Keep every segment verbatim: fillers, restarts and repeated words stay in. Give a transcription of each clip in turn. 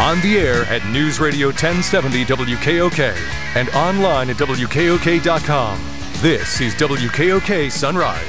On the air at News Radio ten seventy W K O K and online at W K O K dot com. This is W K O K Sunrise.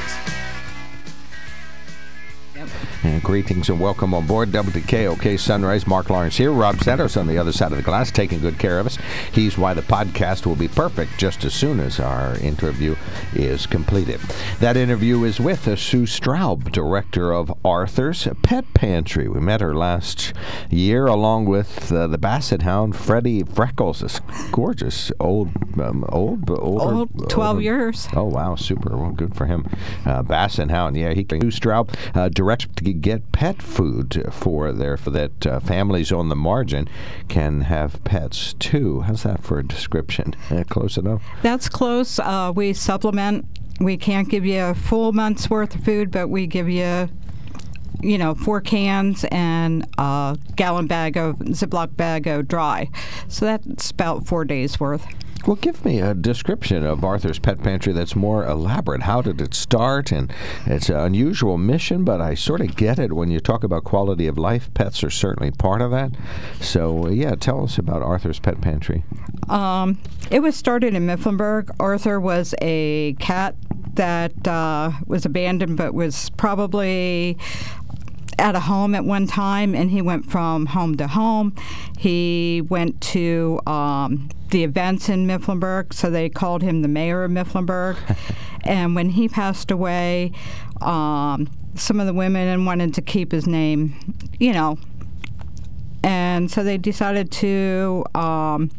And greetings and welcome on board W K O K Sunrise. Mark Lawrence here. Rob Santos on the other side of the glass, taking good care of us. He's why the podcast will be perfect just as soon as our interview is completed. That interview is with uh, Sue Straub, director of Arthur's Pet Pantry. We met her last year along with uh, the Basset Hound, Freddie Freckles, this gorgeous old, um, old, older, old, twelve older, years. Oh wow, super. Well, good for him. Uh, Basset Hound, yeah. He Sue Straub, uh, director to get pet food for their for that uh, families on the margin can have pets too. How's that for a description? Uh, close enough? That's close. Uh, we supplement. We can't give you a full month's worth of food, but we give you, you know, four cans and a gallon bag of Ziploc bag of dry. So that's about four days worth. Well, give me a description of Arthur's Pet Pantry that's more elaborate. How did it start? And it's an unusual mission, but I sort of get it when you talk about quality of life. Pets are certainly part of that. So, yeah, tell us about Arthur's Pet Pantry. Um, it was started in Mifflinburg. Arthur was a cat that uh, was abandoned, but was probably at a home at one time, and he went from home to home. He went to um, the events in Mifflinburg, so they called him the mayor of Mifflinburg. And when he passed away, um, some of the women wanted to keep his name, you know, and so they decided to um,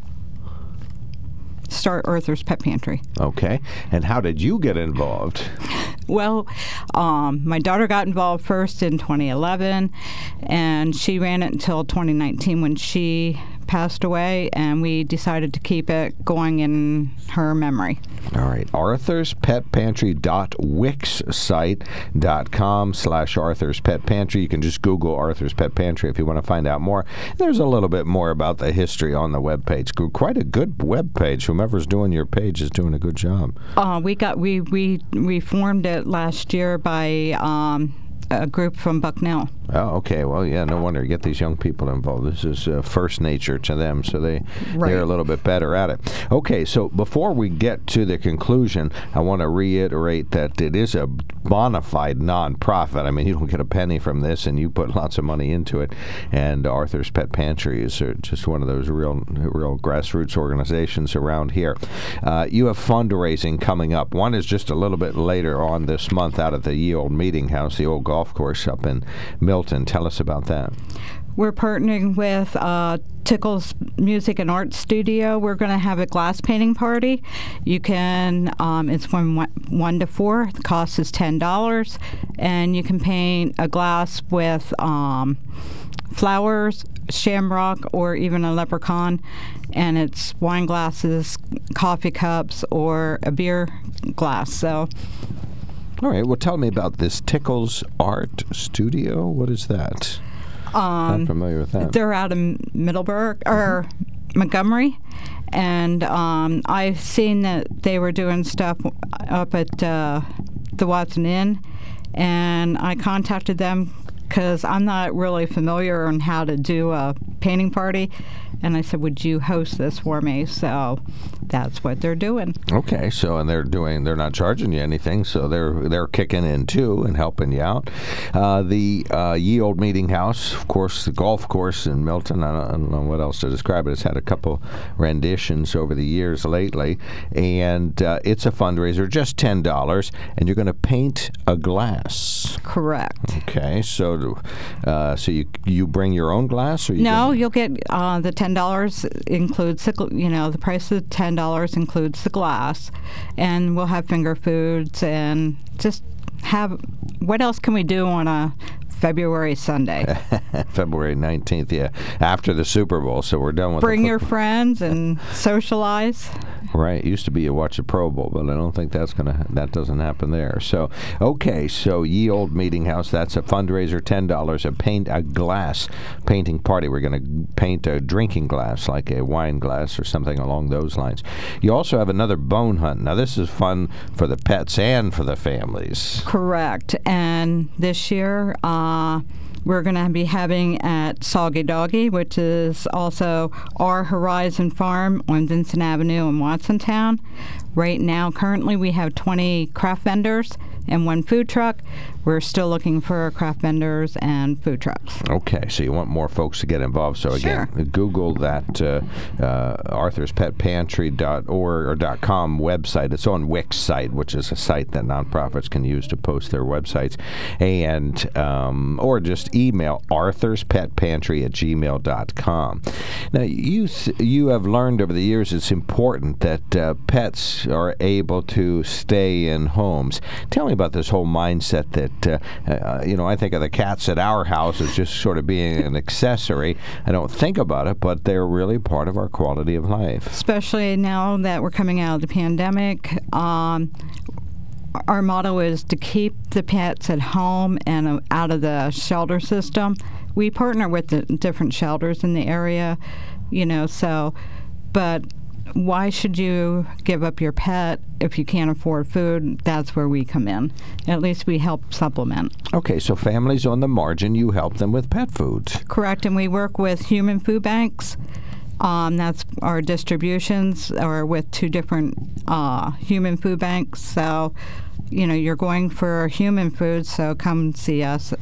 start Arthur's Pet Pantry. Okay. And how did you get involved? Well, um, my daughter got involved first in twenty eleven, and she ran it until twenty nineteen when she passed away, and we decided to keep it going in her memory. All right. Arthur's Pet Pantry dot wix site dot com slash Arthur's Pet Pantry. You can just Google Arthur's Pet Pantry if you want to find out more. There's a little bit more about the history on the webpage. Quite a good webpage. Whomever's doing your page is doing a good job. Uh, we got we we reformed it last year by um, a group from Bucknell. Oh, okay. Well, yeah, no wonder you get these young people involved. This is uh, first nature to them, so they, right. they're a little bit better at it. Okay, so before we get to the conclusion, I want to reiterate that it is a bona fide nonprofit. I mean, you don't get a penny from this, and you put lots of money into it. And Arthur's Pet Pantry is uh, just one of those real, real grassroots organizations around here. Uh, you have fundraising coming up. One is just a little bit later on this month out at the Ye Olde Meeting House, the old golf course up in Milton. Tell us about that. We're partnering with uh, Tickles Music and Art Studio. We're going to have a glass painting party. You can, um, it's from one to four. The cost is ten dollars. And you can paint a glass with um, flowers, shamrock, or even a leprechaun. And it's wine glasses, coffee cups, or a beer glass. So. All right. Well, tell me about this Tickles Art Studio. What is that? Um, Not familiar with that. They're out in Middleburg or mm-hmm. Montgomery, and um, I've seen that they were doing stuff up at uh, the Watson Inn, and I contacted them because I'm not really familiar on how to do a painting party. And I said, would you host this for me? So that's what they're doing. Okay, so and they're doing, they're not charging you anything, so they're they're kicking in too and helping you out. Uh, the uh, Ye Olde Meeting House, of course, the golf course in Milton. I don't, I don't know what else to describe it. It's had a couple renditions over the years lately, and uh, it's a fundraiser, just ten dollars, and you're going to paint a glass. Correct. Okay, so uh, so you you bring your own glass, or you no? gonna... You'll get uh, the ten dollars includes the, you know the price of ten dollars includes the glass, and we'll have finger foods and just have. What else can we do on a February Sunday? February nineteenth, yeah, after the Super Bowl. So we're done with. Bring the your friends and socialize. Right. It used to be you watch the Pro Bowl, but I don't think that's gonna that doesn't happen there. So okay, so Ye Olde Meeting House, that's a fundraiser, ten dollars, a paint a glass painting party. We're gonna paint a drinking glass, like a wine glass or something along those lines. You also have another bone hunt. Now this is fun for the pets and for the families. Correct. And this year, uh, we're going to be having at Soggy Doggy, which is also our Horizon Farm on Vincent Avenue in Watsontown. Right now, currently, we have twenty craft vendors and one food truck. We're still looking for craft vendors and food trucks. Okay, so you want more folks to get involved. So again, sure. Google that uh, uh, arthurs pet pantry dot org or .com website. It's on Wix site, which is a site that nonprofits can use to post their websites, and um, or just email arthurs pet pantry at gmail dot com. Now, you you have learned over the years it's important that uh, pets are able to stay in homes. Tell me about this whole mindset that Uh, uh, you know, I think of the cats at our house as just sort of being an accessory. I don't think about it, but they're really part of our quality of life. Especially now that we're coming out of the pandemic, um, our motto is to keep the pets at home and uh, out of the shelter system. We partner with the different shelters in the area, you know, so, but why should you give up your pet if you can't afford food? That's where we come in. At least we help supplement. Okay, so families on the margin, you help them with pet foods. Correct, and we work with human food banks. Um, that's our distributions are with two different uh, human food banks. So, you know, you're going for human food, so come see us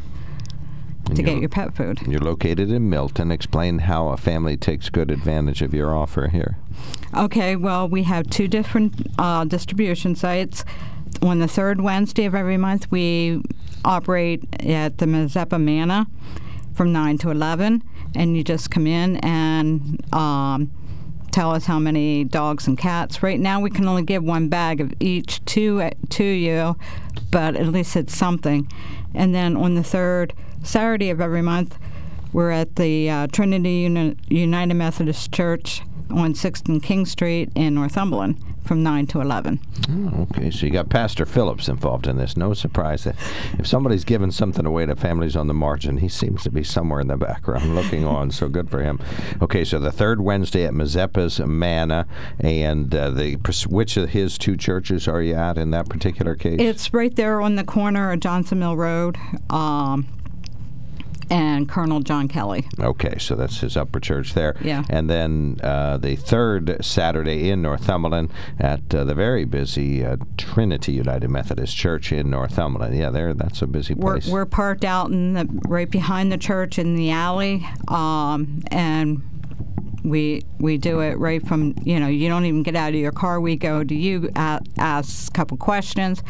to get your pet food. You're located in Milton. Explain how a family takes good advantage of your offer here. Okay, well, we have two different uh, distribution sites. On the third Wednesday of every month, we operate at the Mazeppa Manor from nine to eleven, and you just come in and um, tell us how many dogs and cats. Right now, we can only give one bag of each to, to you, but at least it's something. And then on the third Saturday of every month, we're at the uh, Trinity Uni- United Methodist Church on sixth and King Street in Northumberland from nine to eleven. Oh, okay, so you got Pastor Phillips involved in this. No surprise that if somebody's giving something away to families on the margin, he seems to be somewhere in the background looking on, so good for him. Okay, so the third Wednesday at Mazeppa's Manor, and uh, the which of his two churches are you at in that particular case? It's right there on the corner of Johnson Mill Road. Um, and Colonel John Kelly. Okay, so that's his upper church there. Yeah. And then uh, the third Saturday in Northumberland at uh, the very busy uh, Trinity United Methodist Church in Northumberland. Yeah, there. That's a busy place. We're, we're parked out in the right behind the church in the alley, um, and we we do it right from, you know, you don't even get out of your car. We go to you, uh, ask a couple questions,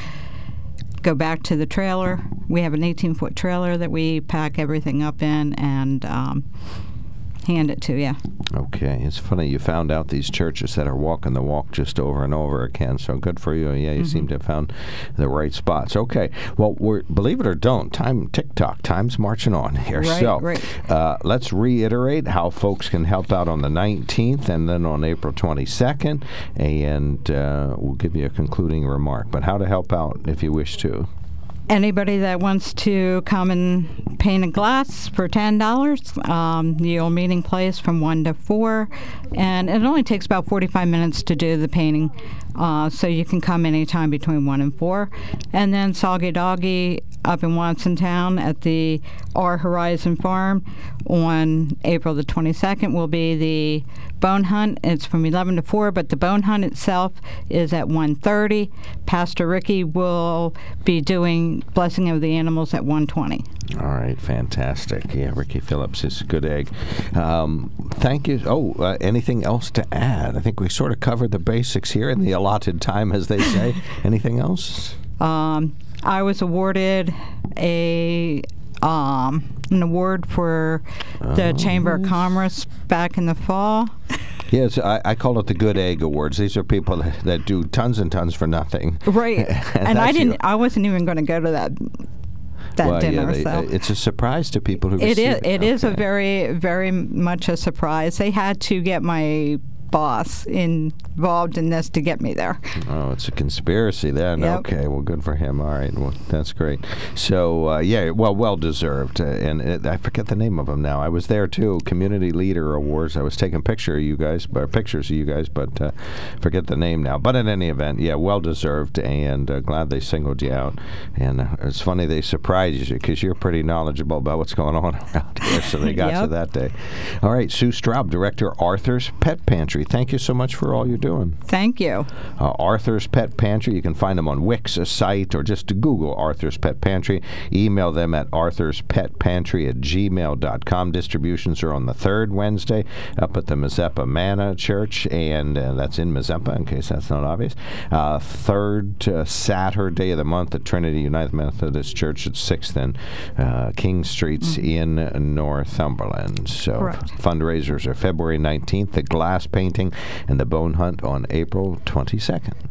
go back to the trailer. We have an eighteen-foot trailer that we pack everything up in and um, hand it to you. Okay. It's funny. You found out these churches that are walking the walk just over and over again. So good for you. Yeah, you mm-hmm. seem to have found the right spots. Okay. Well, we're, believe it or don't, time tick-tock. Time's marching on here. Right, so right. Uh, let's reiterate how folks can help out on the nineteenth and then on April twenty-second. And uh, we'll give you a concluding remark. But how to help out if you wish to. Anybody that wants to come and paint a glass for ten dollars, um, the old meeting place from one to four, and it only takes about forty-five minutes to do the painting, uh, so you can come anytime between one and four. And then Soggy Doggy up in Watsontown at the Our Horizon Farm on April the twenty-second will be the bone hunt. It's from eleven to four, but the bone hunt itself is at one thirty. Pastor Ricky will be doing Blessing of the Animals at one twenty. All right, fantastic. Yeah, Ricky Phillips is a good egg. Um, thank you. Oh, uh, anything else to add? I think we sort of covered the basics here in the allotted time, as they say. Anything else? Um, I was awarded a um, an award for the oh, Chamber of Commerce back in the fall. Yes, I, I call it the Good Egg Awards. These are people that, that do tons and tons for nothing. Right, and, and I didn't. Your... I wasn't even going to go to that. That well, dinner, yeah, they, so. It's a surprise to people who it receive is, it. It okay. is a very, very much a surprise. They had to get my boss involved in this to get me there. Oh, it's a conspiracy then. Yep. Okay, well, good for him. All right, well, that's great. So, uh, yeah, well, well deserved. Uh, and it, I forget the name of him now. I was there too. Community Leader Awards. I was taking picture of you guys, or pictures of you guys, but uh, forget the name now. But in any event, yeah, well deserved, and uh, glad they singled you out. And uh, it's funny they surprised you because you're pretty knowledgeable about what's going on around here, so they got Yep. you that day. All right, Sue Straub, Director, Arthur's Pet Pantry. Thank you so much for all you're doing. Thank you. Uh, Arthur's Pet Pantry. You can find them on Wix, a site, or just Google Arthur's Pet Pantry. Email them at arthurspetpantry at gmail dot com. Distributions are on the third Wednesday up at the Mazeppa Manna Church, and uh, that's in Mazeppa, in case that's not obvious. Uh, third uh, Saturday of the month at Trinity United Methodist Church at sixth and uh, King Streets mm-hmm. in Northumberland. So Correct. Fundraisers are February nineteenth, the glass painting and the bone hunt on April twenty-second.